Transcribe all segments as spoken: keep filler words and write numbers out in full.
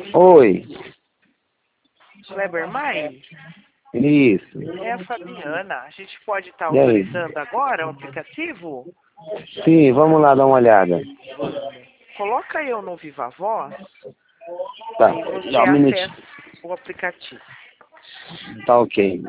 Oi, Kleber Mai? isso. É a Fabiana. A gente pode estar E aí? autorizando agora o aplicativo? Sim, vamos lá dar uma olhada. Vamos. Coloca eu no Viva Voz, Tá, aí você dá um minutinho. acessa o aplicativo. Tá ok.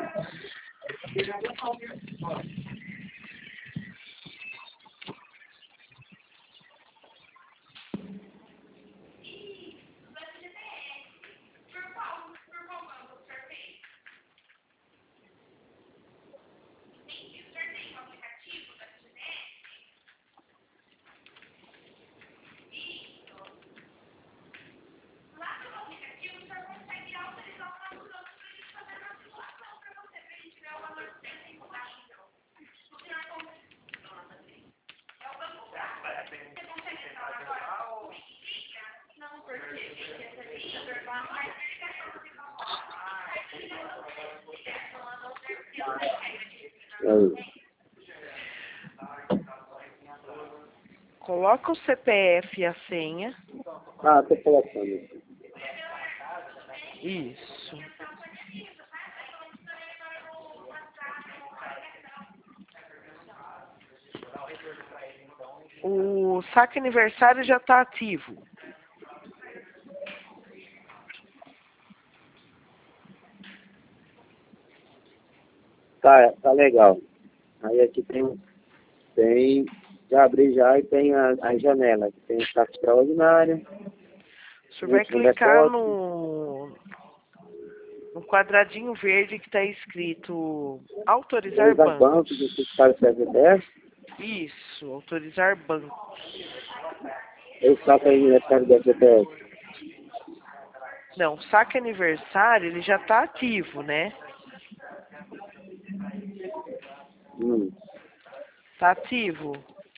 Aí. Coloca o C P F e a senha. Ah, tô colocando aqui. Isso. O saque aniversário já está ativo. Tá, tá legal. Aí aqui tem, tem, já abri já e tem a, a janela. Aqui tem o saco extraordinário, O senhor vai último clicar depósito, no, no quadradinho verde que está escrito autorizar três bancos. bancos, do fiscal C F T. Isso, autorizar bancos. Esse saco aí aniversário do F T S. Não, o saque aniversário ele já está ativo, né? Hum. Está ativo.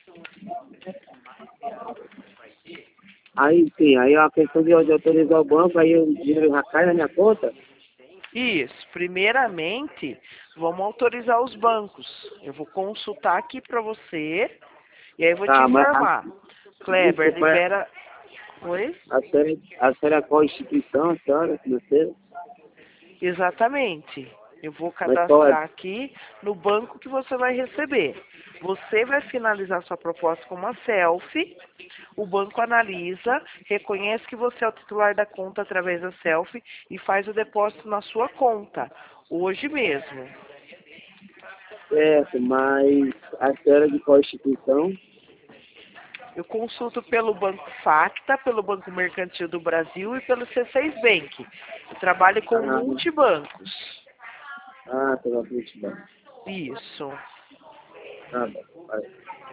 Aí sim, aí a questão de, de autorizar o banco, aí o dinheiro já cai na minha conta. Isso. Primeiramente, vamos autorizar os bancos. Eu vou consultar aqui para você e aí eu vou te Tá, mas a, informar. Kleber, desculpa, libera. Oi? a senhora, a senhora é qual instituição, a senhora, financeira? Exatamente. Eu vou Mas qual é? cadastrar aqui no banco que você vai receber. Você vai finalizar sua proposta com uma selfie. O banco analisa, reconhece que você é o titular da conta através da selfie e faz o depósito na sua conta, hoje mesmo. Certo, mas a senhora é de qual instituição? Eu consulto pelo Banco Facta, pelo Banco Mercantil do Brasil e pelo C seis Bank. Eu trabalho com Ah, multibancos. ah, pela multidão. Isso. Ah, bom. Vai.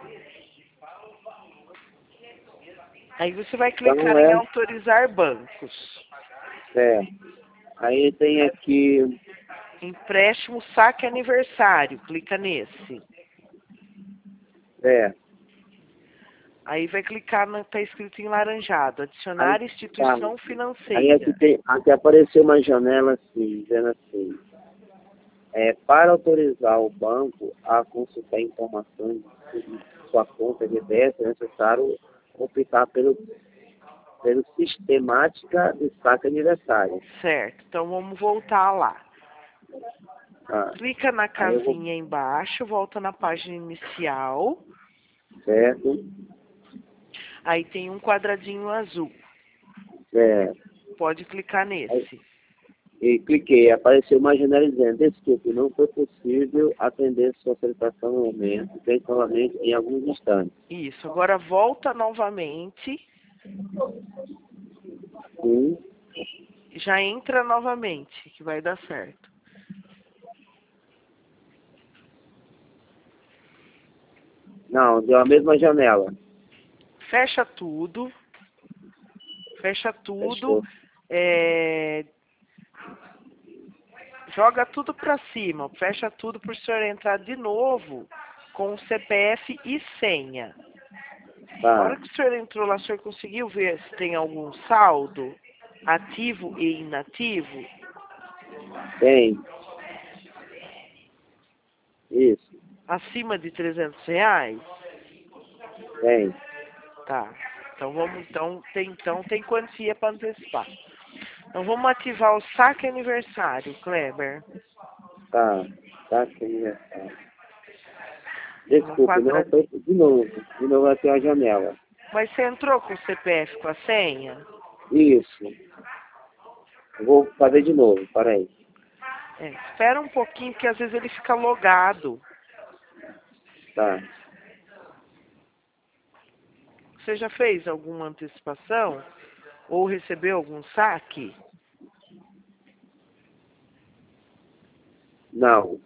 Aí você vai Então clicar em é, autorizar bancos. é. Aí tem aqui, Empréstimo saque aniversário. Clica nesse. é. Aí vai clicar no tá escrito em laranjado. Aí, Adicionar tá. instituição Aí aqui financeira. tem, aqui apareceu uma janela assim, dizendo assim, é, para autorizar o banco a consultar informações de sua conta de débito, é necessário optar pelo, pelo sistemática de saque aniversário. Certo. Então vamos voltar lá. Tá. Clica na Aí eu vou, casinha embaixo, volta na página inicial. certo, Aí tem um quadradinho azul. certo. Pode clicar Aí, nesse. e cliquei, apareceu uma janela dizendo, desculpe, não foi possível atender sua solicitação no momento, fez novamente em alguns instantes. Isso. Agora volta novamente. Um, Já entra novamente, que vai dar certo. não, deu a mesma janela. Fecha tudo. Fecha tudo. Fechou. É, joga tudo para cima. Fecha tudo para o senhor entrar de novo com o C P F e senha. Na hora Tá, que o senhor entrou lá, o senhor conseguiu ver se tem algum saldo ativo e inativo? tem. Isso, Acima de trezentos reais? tem. Tá. Então vamos, então tem, então tem quantia para antecipar. Então vamos ativar o saque aniversário, Kleber. Tá, tá aqui aniversário. No Desculpe, não quadradinho. foi de novo. De novo aqui a janela. Mas você entrou com o C P F com a senha? Isso. Eu vou fazer de novo, peraí. É, espera um pouquinho, porque às vezes ele fica logado. Tá. Você já fez alguma antecipação? Ou recebeu algum saque? Não.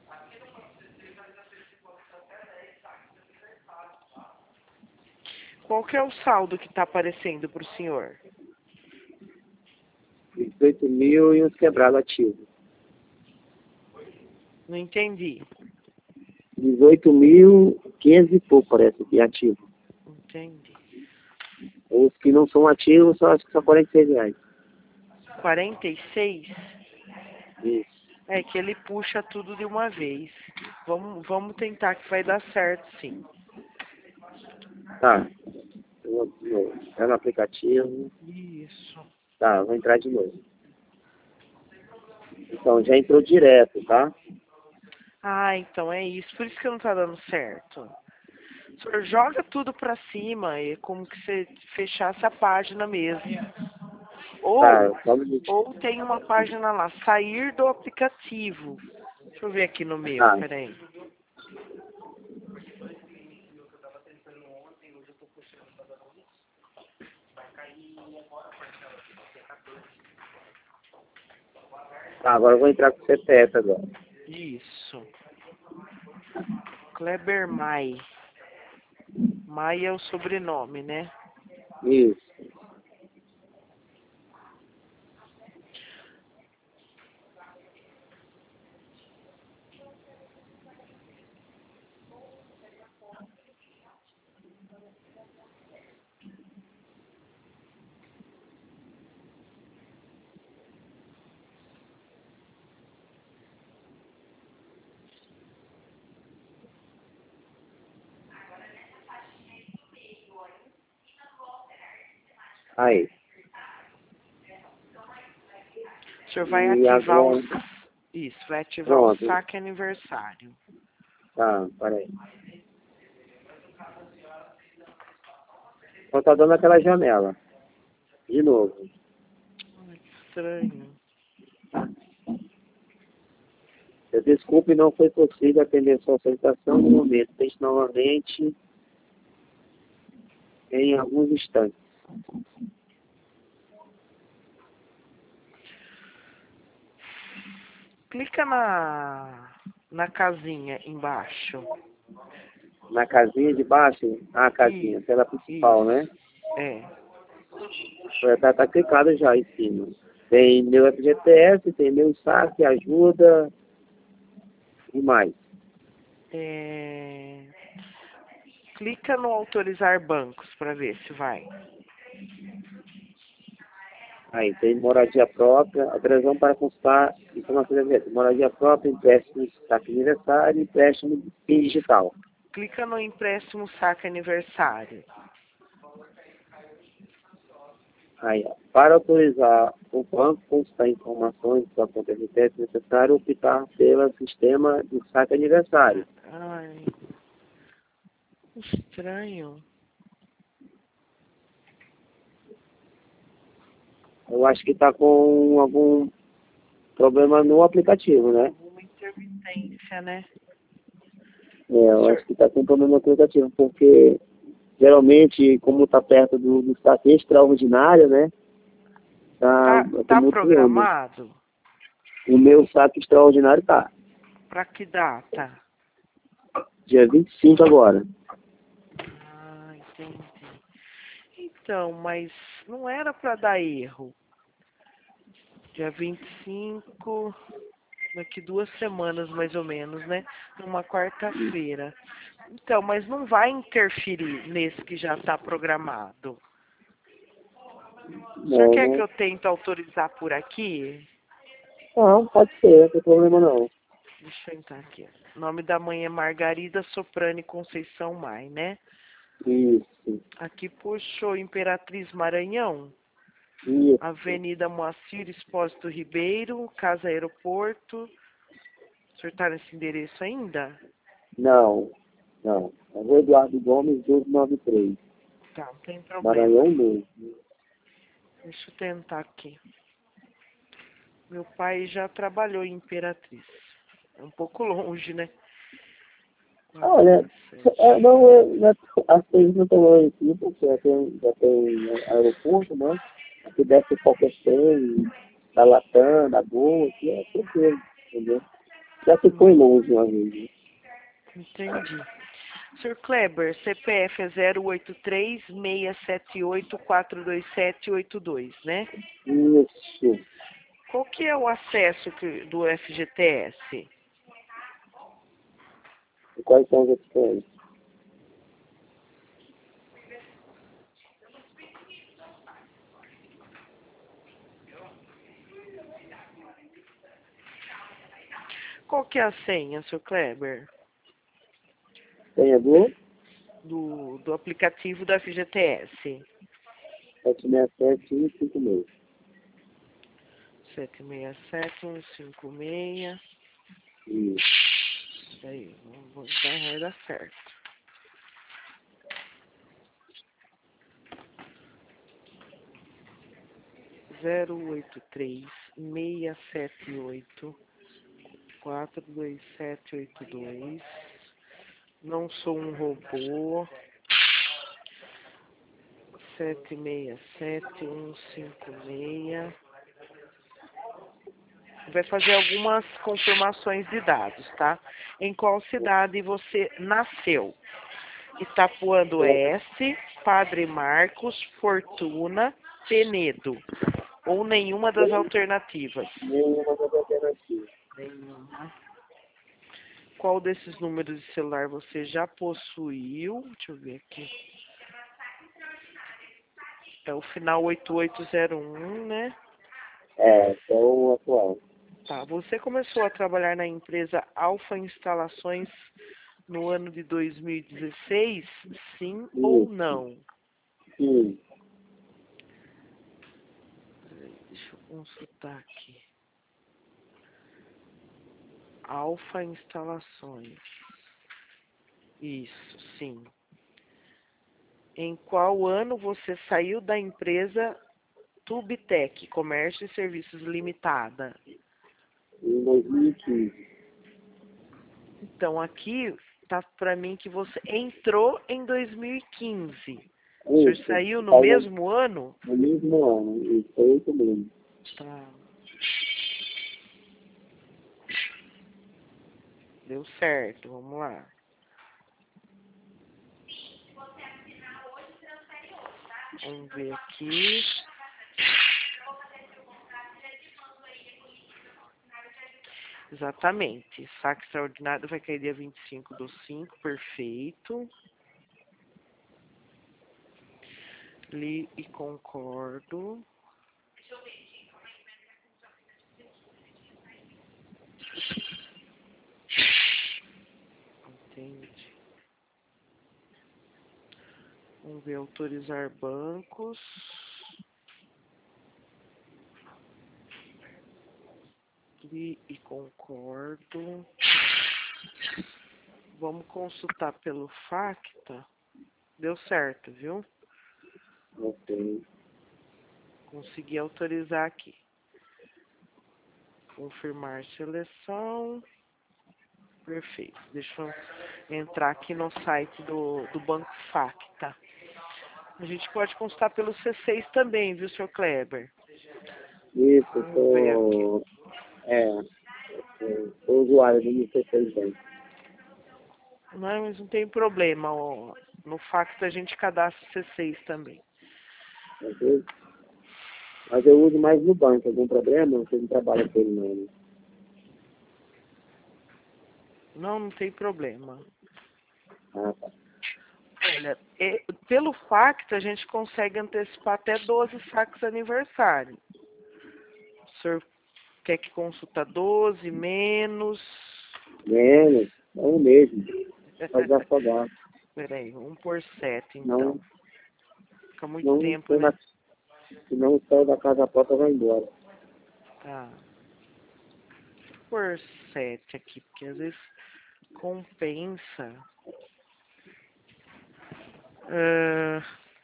Qual que é o saldo que está aparecendo para o senhor? dezoito mil e uns quebrados ativos. Não entendi. dezoito mil, quinhentos e pouco parece que é ativo. Entendi. Os que não são ativos, só acho que são quarenta e seis reais. quarenta e seis? Isso. É que ele puxa tudo de uma vez. Vamos, vamos tentar que vai dar certo, sim. Tá. Eu vou de novo. Tá no aplicativo. Isso. Tá, vou entrar de novo. Então, já entrou direto, tá? Ah, então é isso. Por isso que não tá dando certo. O senhor joga tudo pra cima, é como que você fechasse a página mesmo. Tá, Ou, só um minutinho. ou tem uma página lá, sair do aplicativo. Deixa eu ver aqui no meu, Tá. peraí. Tá, agora eu vou entrar com o C P F agora. Isso. Kleber Mai. Mai é o sobrenome, né? Isso. Aí. O senhor vai E ativar o... agora... Isso, vai ativar o Pronto. saque aniversário. Tá, peraí. Então tá dando aquela janela. De novo. Ai, que estranho. Eu desculpe, não foi possível atender sua solicitação no momento. Tente novamente em alguns instantes. Clica na, na casinha embaixo. Na casinha de baixo, ah, a casinha, Isso, tela principal, né? é. Já tá, tá clicado já em cima. Tem meu F G T S, tem meu saque, ajuda e mais. É... Clica no autorizar bancos para ver se vai. Aí tem moradia própria, autorização para consultar informações evidentes. Moradia própria, empréstimo saque aniversário, empréstimo PIN digital. Clica no empréstimo saque aniversário. Aí, ó, para autorizar o banco consultar informações da conta de é necessário optar pelo sistema de saque aniversário. Ai, estranho. Eu acho que está com algum problema no aplicativo, né? Alguma intermitência, né? É, eu acho que está com problema no aplicativo, porque geralmente, como está perto do, do saque extraordinário, né? Tá, Tá, tá tá tumultuando. programado? O meu saque extraordinário tá. Para que data? Dia vinte e cinco agora. Ah, entendi. Então, mas não era para dar erro. Dia vinte e cinco, daqui duas semanas mais ou menos, né? Numa quarta-feira. Então, mas não vai interferir nesse que já está programado. O senhor Não, quer que não, eu tente autorizar por aqui? não, pode ser, não tem problema não. Deixa eu entrar aqui. O nome da mãe é Margarida Soprani Conceição Mai, né? Isso. Aqui puxou Imperatriz Maranhão. Isso. Avenida Moacir Expósito Ribeiro, Casa Aeroporto. O senhor está nesse endereço ainda? Não, não. É o Eduardo Gomes, duzentos e noventa e três. Tá, não tem problema. Maranhão Novo. Deixa eu tentar aqui. Meu pai já trabalhou em Imperatriz. É um pouco longe, né? Olha, é, não, é, não é, as coisas não estão lá aqui, porque já tem, já tem aeroporto, né? Aqui desce qualquer trem, da Latam, da Gol, aqui é tranquilo, entendeu? Já se foi longe uma vez, né? Entendi. senhor Kleber, C P F é zero oito três, seis sete oito, quatro dois sete oito dois, né? Isso. Qual que é o acesso que- do F G T S? E quais são as opções? Qual que é a senha, senhor Kleber, Tem a do do, do aplicativo do F G T S? sete seis sete um cinco seis. sete seis sete, um cinco seis. Isso. Isso aí, vamos ver se vai dar certo. zero oito três, seis sete oito, quatro dois sete oito dois. Não sou um robô. sete seis sete, um cinco seis. Vai fazer algumas confirmações de dados, tá? Em qual cidade você nasceu? Itapuã do Oeste, Padre Marcos, Fortuna, Penedo. Ou nenhuma das alternativas? Nenhuma das alternativas. Nenhuma. Qual desses números de celular você já possuiu? Deixa eu ver aqui. É o final oito oito zero um, né? É, é o atual. Tá. Você começou a trabalhar na empresa Alfa Instalações no ano de dois mil e dezesseis? Sim ou Isso. não? Sim. Peraí, deixa eu consultar aqui. Alfa Instalações. Isso, sim. Em qual ano você saiu da empresa Tubtec, Comércio e Serviços Limitada? Em dois mil e quinze. Então, aqui tá para mim que você entrou em dois mil e quinze. O senhor Isso. saiu no Saiu mesmo ano? no mesmo ano. Isso, foi isso mesmo. Tá. Deu certo, vamos lá. Vamos ver aqui. Exatamente. Saque extraordinário vai cair dia vinte e cinco do cinco, perfeito. Li e concordo. Entendi. Vamos ver, autorizar bancos. Li e concordo. Vamos consultar pelo Facta. Deu certo, viu? Ok. Consegui autorizar aqui. Confirmar seleção. Perfeito. Deixa eu entrar aqui no site do, do Banco Facta. A gente pode consultar pelo C seis também, viu, senhor Kleber? Isso, Vamos ver aqui. sou, é, eu sou usuário do M C seis Bank. Não, mas não tem problema. ó. No Facta a gente cadastra o C seis também. Ok? Mas eu uso mais no banco. Algum problema? Você não trabalha com ele, não, né? Não, não tem problema. Ah, tá. Olha, e- pelo Facta a gente consegue antecipar até doze saques aniversário. O senhor quer que consulta doze, menos? Menos, é o mesmo. Pode afogar. Peraí, um por sete, Não, então. Fica muito não tempo, foi né? na, Senão o sol da casa própria vai embora. Tá. Por sete aqui, porque às vezes compensa. Ah,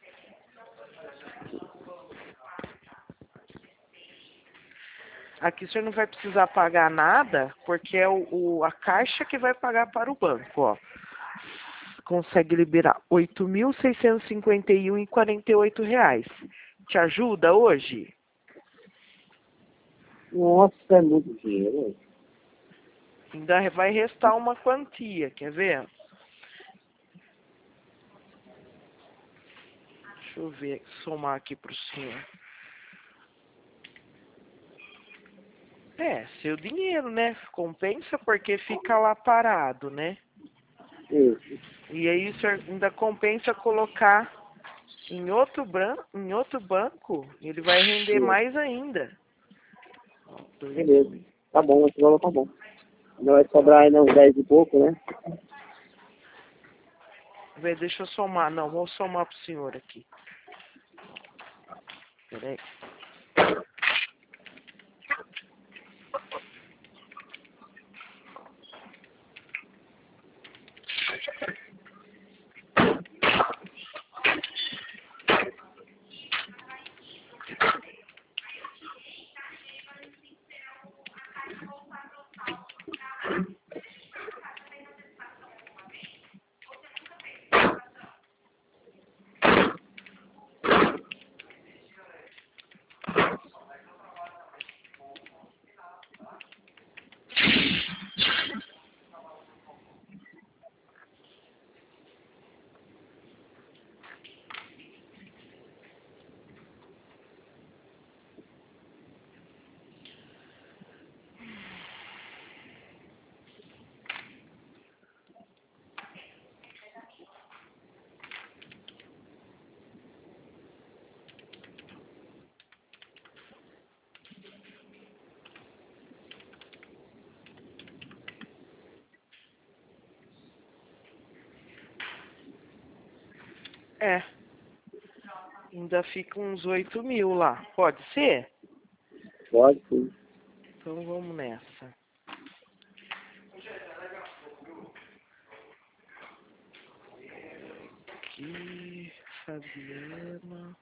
aqui o senhor não vai precisar pagar nada, porque é o, o- a caixa que vai pagar para o banco, ó. Consegue liberar oito mil seiscentos e cinquenta e um e quarenta e oito reais. Te ajuda hoje? Nossa, é muito dinheiro. Ainda vai restar uma quantia, quer ver? Deixa eu ver, somar aqui pro senhor. É, seu dinheiro, né? Compensa porque fica lá parado, né? Isso. E aí o senhor ainda compensa colocar em outro, bran... em outro banco, ele vai render Isso. mais ainda. Ó, dois Beleza. mil. Tá bom, esse valor tá bom. Não vai sobrar ainda uns dez e pouco, né? Vê, deixa eu somar. Não, vou somar pro senhor aqui. Peraí. É. Ainda fica uns oito mil lá. Pode ser? Pode sim. Então vamos nessa. Aqui, Fabiana.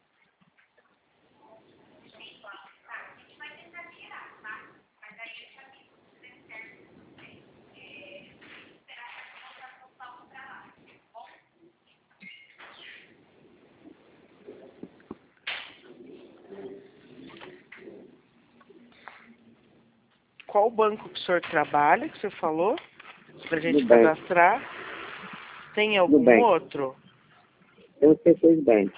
Qual banco que o senhor trabalha, que você falou? Pra gente Nubank. cadastrar. Tem algum Nubank. outro? Eu sei que fez bem.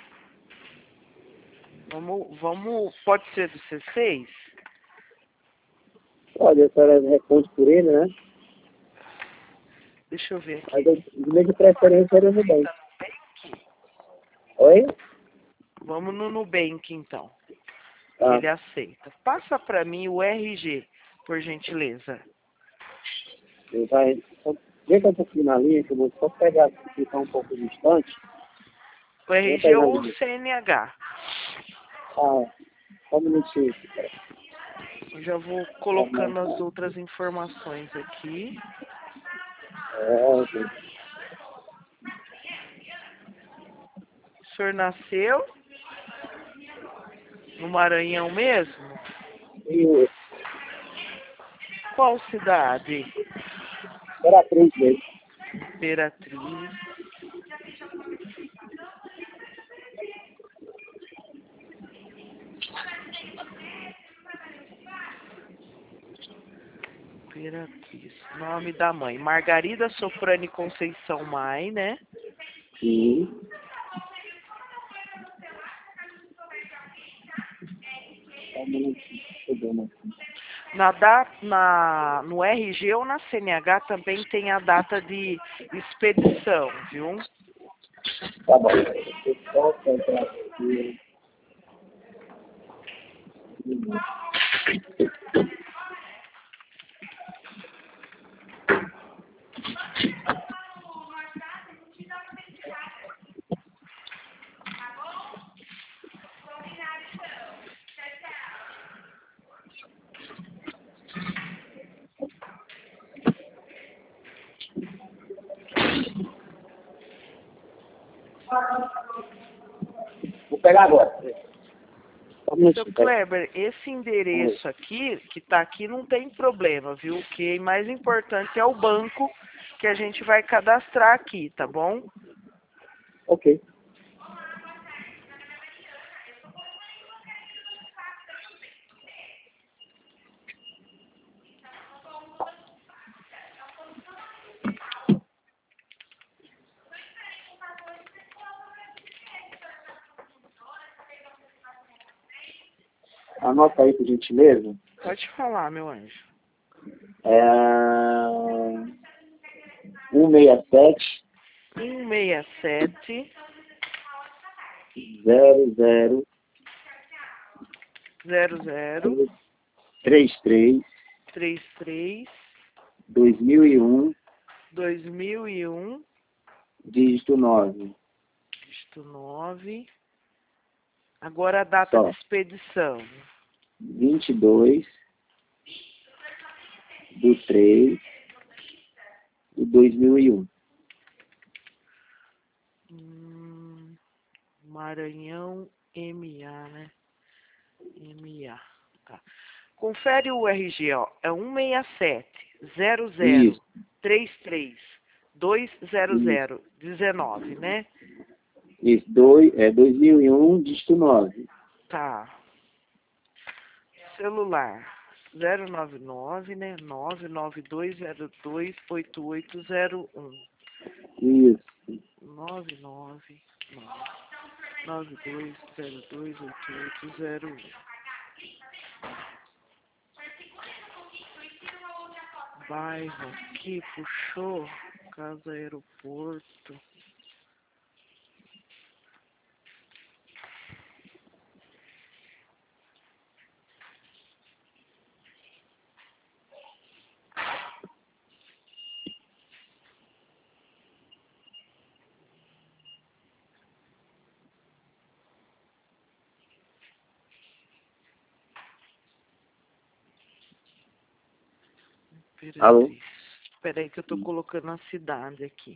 Vamos, vamos. Pode ser do C seis? Olha, a senhora responde por ele, né? Deixa eu ver Mas aqui. eu, de meio de preferência era o Nubank. Oi? Vamos no Nubank, então. Tá. Ele aceita. Passa pra mim o R G, por gentileza. Ele vai. Só, deixa um pouquinho na linha, que eu vou só pegar, ficar um pouco distante. O Vou R G pegar na ou o linha. C N H. Ah, só um minutinho. Eu já vou colocando as outras informações aqui. É, ok. O senhor nasceu no Maranhão mesmo? E o Qual cidade? Imperatriz mesmo. Imperatriz. Imperatriz. Nome da mãe. Margarida Soprani Conceição Mai, né? Sim. Só um minutinho. Chegando aqui. Na da, na, no R G ou na C N H também tem a data de expedição, viu? Tá bom. Deixa eu só pegar aqui. Vou pegar agora. Seu Kleber, esse endereço aqui, que está aqui, não tem problema, viu? O que é mais importante é o banco que a gente vai cadastrar aqui, tá bom? Ok. Anota aí, por gentileza. Pode falar, meu anjo. É... um seis sete. um seis sete. zero zero. zero zero. três três. três três. dois mil e um. dois mil e um. Dígito nove. Dígito nove. Agora a data Só. de expedição. vinte e dois do três de dois mil e um. Hum, Maranhão M A, né? M A. Tá. Confere o R G, ó. É um seis sete zero zero três três dois zero zero dezenove, né? Isso, dois, é dois mil e um, dígito nove. Tá. Celular zero nove nove, né? nove nove dois zero dois oito oito zero um. Isso. nove nove nove nove dois zero dois oito oito zero um. Bairro aqui, puxou, casa aeroporto. Alô? Espera aí que eu tô colocando a cidade aqui.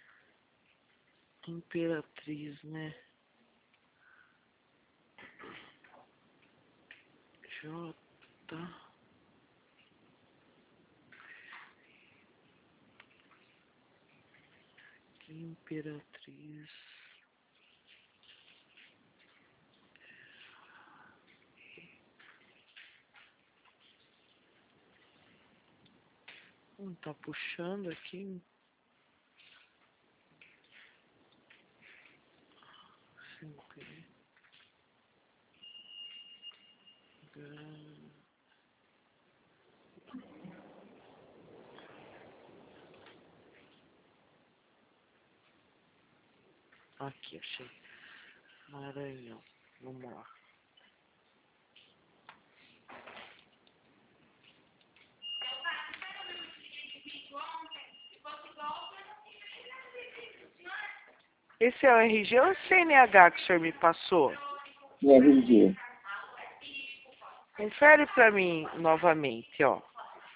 Imperatriz, né? J. Imperatriz. Hum, tá puxando aqui. cinco. Aqui, achei. Maranhão. Vamos lá. Esse é o R G ou o C N H que o senhor me passou? R G. Confere pra mim novamente, ó.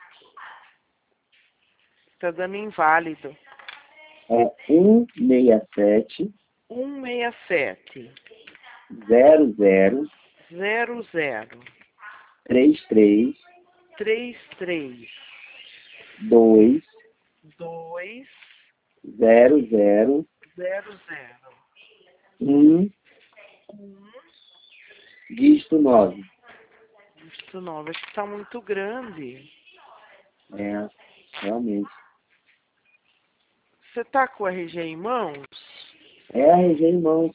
Tá dando inválido. É um seis sete um seis sete zero zero zero zero três três três três dois dois zero zero zero zero um dígito nove. Dígito nove. Acho que tá muito grande. É, realmente. Você tá com o R G em mãos? É R G em mãos.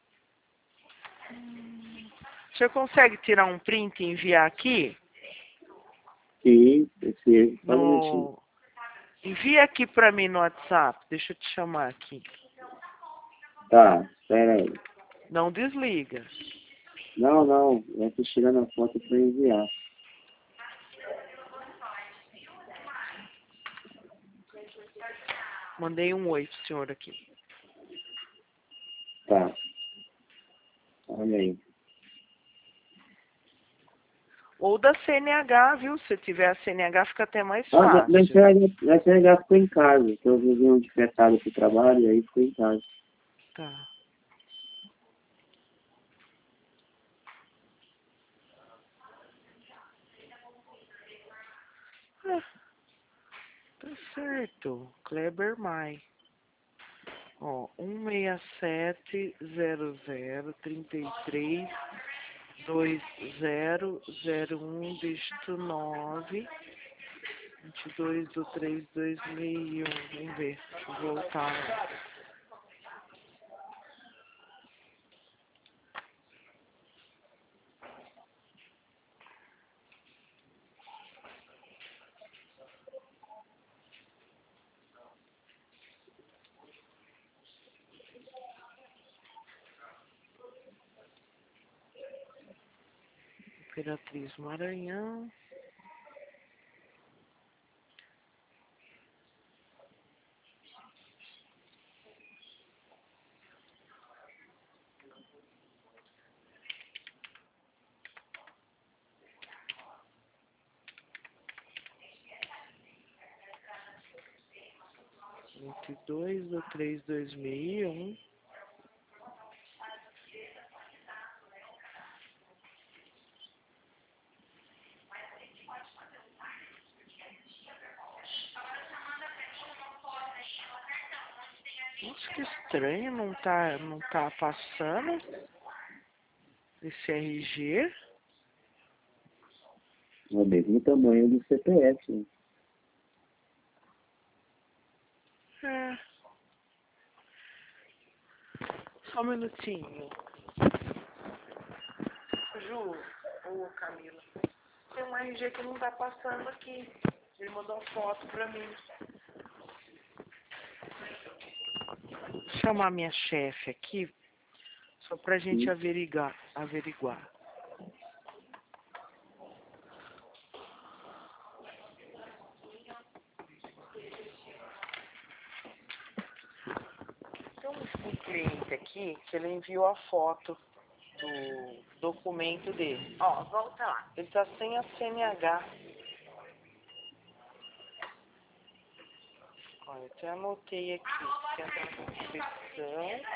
O senhor consegue tirar um print e enviar aqui? Sim, esse só um minutinho. No... Envia aqui pra mim no WhatsApp. Deixa eu te chamar aqui. Tá, espera aí. Não desliga. Não, não, eu tô tirando a foto para enviar. Mandei um oi pro senhor aqui. Tá. Olha aí. Ou da C N H, viu? Se tiver a C N H, fica até mais Ah, fácil. na C N H ficou em casa, que eu vivi um decretado pro trabalho e aí ficou em casa. Tá. certo. Kleber Mai. Ó, um seis sete zero zero trinta e três dois zero zero um dígito nove vinte e dois do três dois mil e um. Vamos ver. Vou voltar. Imperatriz Maranhão. vinte e dois do três dois mil e um. Nossa, que estranho, não tá, não tá passando esse R G. É o mesmo tamanho do C P F. Né? É. Só um minutinho. Ju, ô Camila, tem um R G que não tá passando aqui. Ele mandou uma foto pra mim. Vou chamar minha chefe aqui, só pra gente Sim. averiguar, averiguar. Tem um, um cliente aqui que ele enviou a foto do documento dele. Ó, volta lá. Ele tá sem a C N H. Olha, eu até anotei aqui que é da Constituição.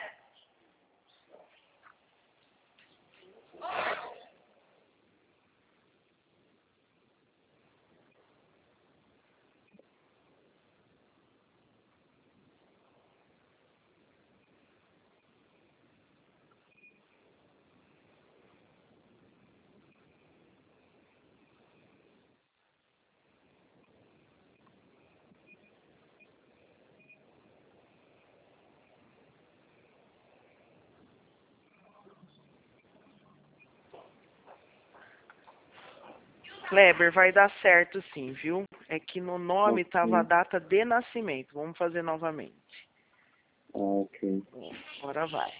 Kleber, vai dar certo sim, viu? É que no nome tava a Ok. data de nascimento. Vamos fazer novamente. Ah, ok. Ó, agora vai.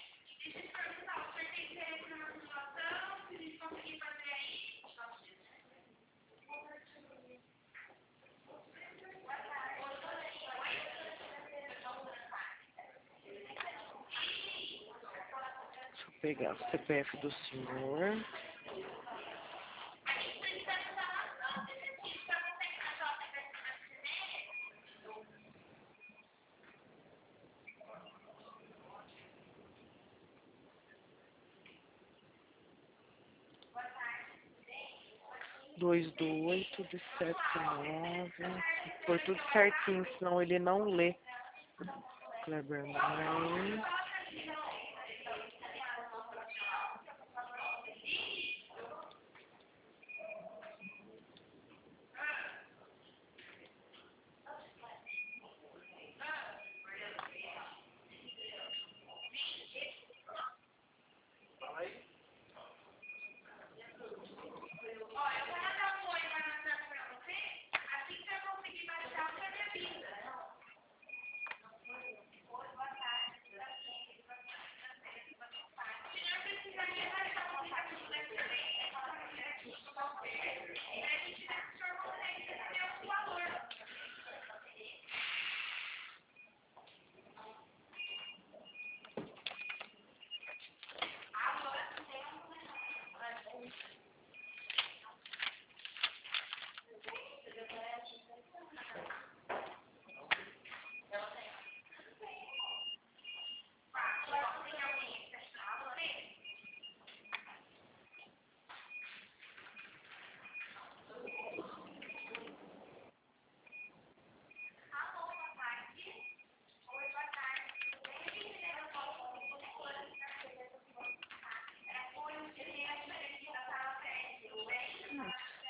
Deixa eu pegar o C P F do senhor. dois do oito de sete nove. Por tudo certinho, senão ele não lê. Kleber Mai.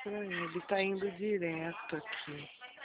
estranho, ele tá indo direto aqui.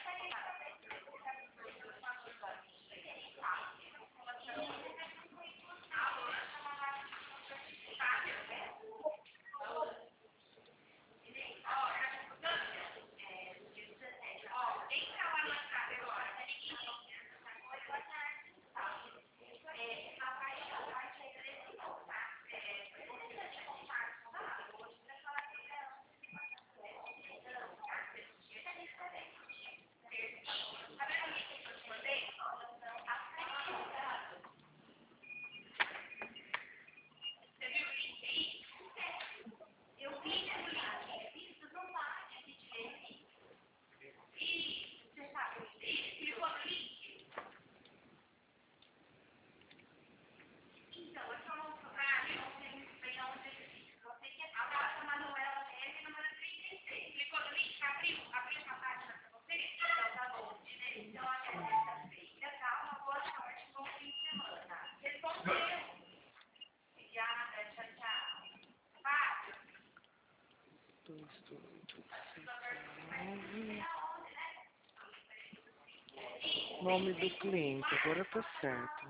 Nome do cliente, agora tá certo.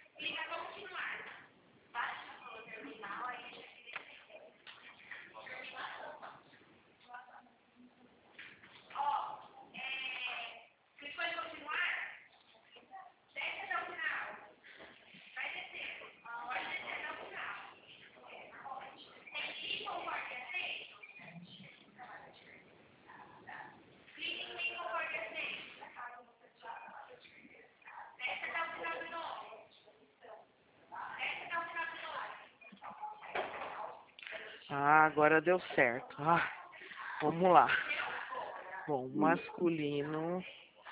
Ah, agora deu certo. Ah, vamos lá. Bom, masculino,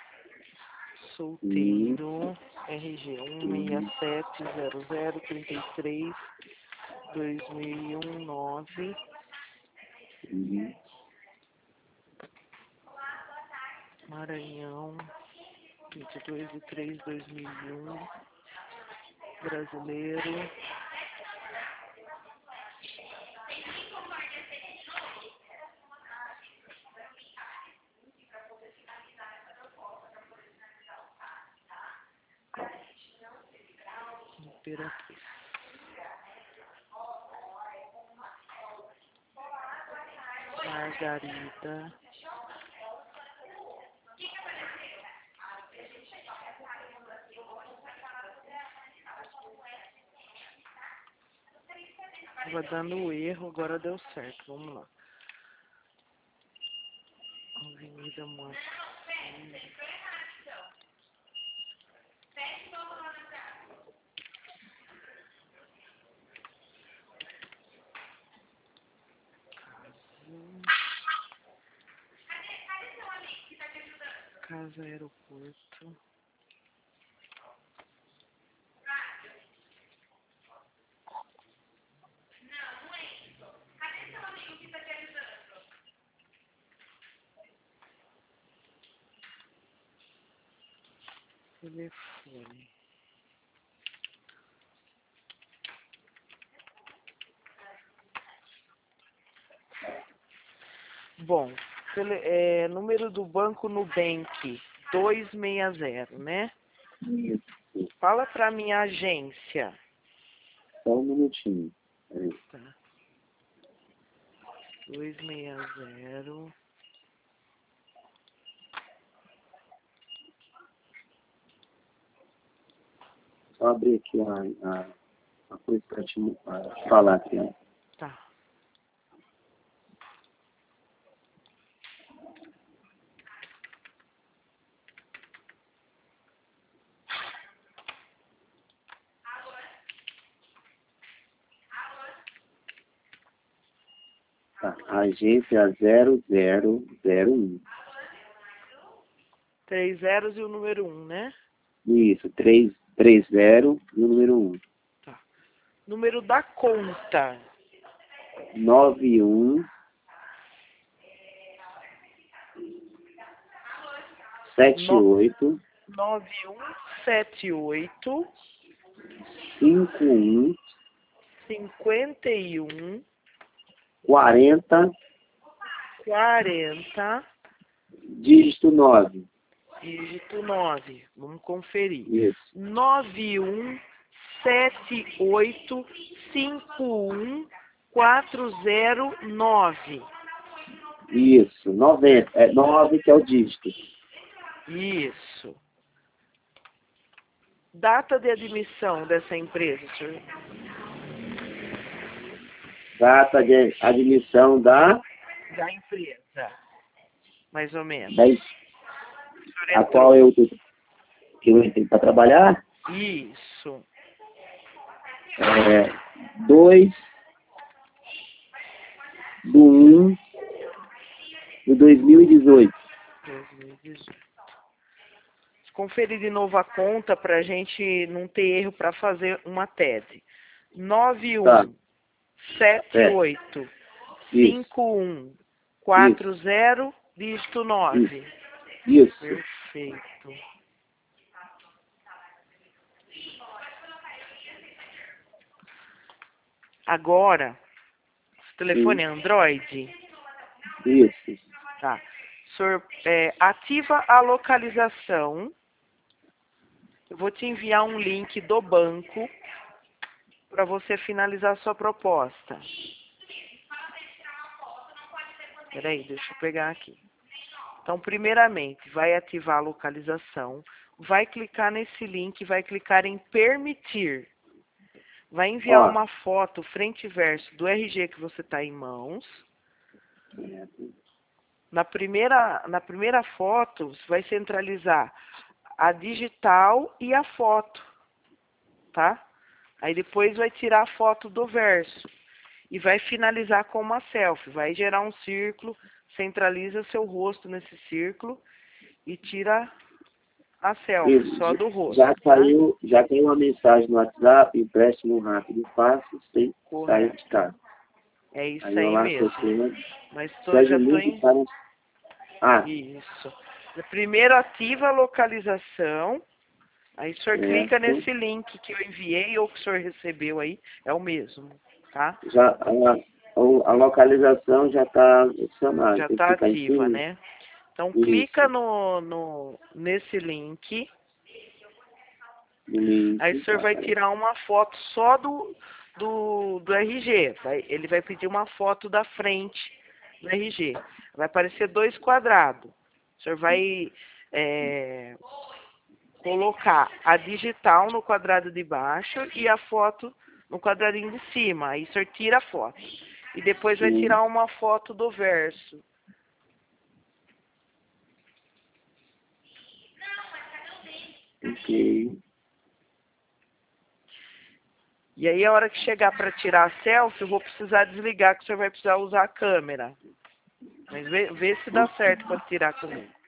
solteiro, R G um seis sete zero zero trinta e três dois mil e um nove. Maranhão, vinte e dois de três de dois mil e um. Brasileiro. Imperatriz. Margarida. Tava dando erro, agora deu certo. Vamos lá. Avenida Moacir. Casa Aeroporto. Telefone. Bom, tele, é, número do banco Nubank duzentos e sessenta, né? Isso. Fala pra minha agência. Só um minutinho. Peraí. Tá. duzentos e sessenta. Só abrir aqui a, a, a coisa para te, pra te falar aqui, ó. Tá. Tá. Agência zero zero zero um. Três zeros e o número um, né? Isso, três três zero e o número um. Tá. Número da conta. nove um sete oito nove um sete oito cinco um cinquenta e um quarenta quarenta, dígito nove. dígito nove. Vamos conferir. Isso. nove um sete oito cinco um quatro zero nove. Isso. noventa. É nove que é o dígito. Isso. Data de admissão dessa empresa, senhor? Data de admissão da... Da empresa. Mais ou menos. da a qual eu, que eu entrei para trabalhar. Isso. É, dois do um de dois mil e dezoito. dois mil e dezoito. Conferir de novo a conta para a gente não ter erro para fazer uma tese. nove um sete oito cinco um quatro zero, dígito nove. Isso. Perfeito. Agora, o telefone é Android? Isso. Tá. O senhor é, ativa a localização. Eu vou te enviar um link do banco para você finalizar a sua proposta. Peraí, deixa eu pegar aqui. Então, primeiramente, vai ativar a localização, vai clicar nesse link, vai clicar em permitir. Vai enviar Ó. uma foto frente e verso do R G que você está em mãos. Na primeira, na primeira foto, você vai centralizar a digital e a foto, tá? Aí depois vai tirar a foto do verso e vai finalizar com uma selfie. Vai gerar um círculo, centraliza seu rosto nesse círculo e tira a selfie Isso. só do rosto. Já tá? saiu, já tem uma mensagem no WhatsApp, empréstimo rápido e fácil, sem sair de casa. É isso Aí, aí, eu lá mesmo. cima, Mas tô, segue já o tô link em... para... Ah, Isso. Primeiro ativa a localização. Aí o senhor certo. clica nesse link que eu enviei ou que o senhor recebeu aí. É o mesmo, tá? Já, a, a localização já está adicionada. Já tem que está clicar em ativa, cima. né? Então Isso. clica no, no, nesse link. No link. Aí o senhor vai tirar uma foto só do, do, do R G. Vai, ele vai pedir uma foto da frente do R G. Vai aparecer dois quadrados. O senhor vai é, colocar a digital no quadrado de baixo e a foto no quadradinho de cima. Aí o senhor tira a foto. E depois vai Sim. tirar uma foto do verso. Ok. E aí, a hora que chegar para tirar a selfie, eu vou precisar desligar, que o senhor vai precisar usar a câmera. Mas vê, vê se dá certo para tirar comigo.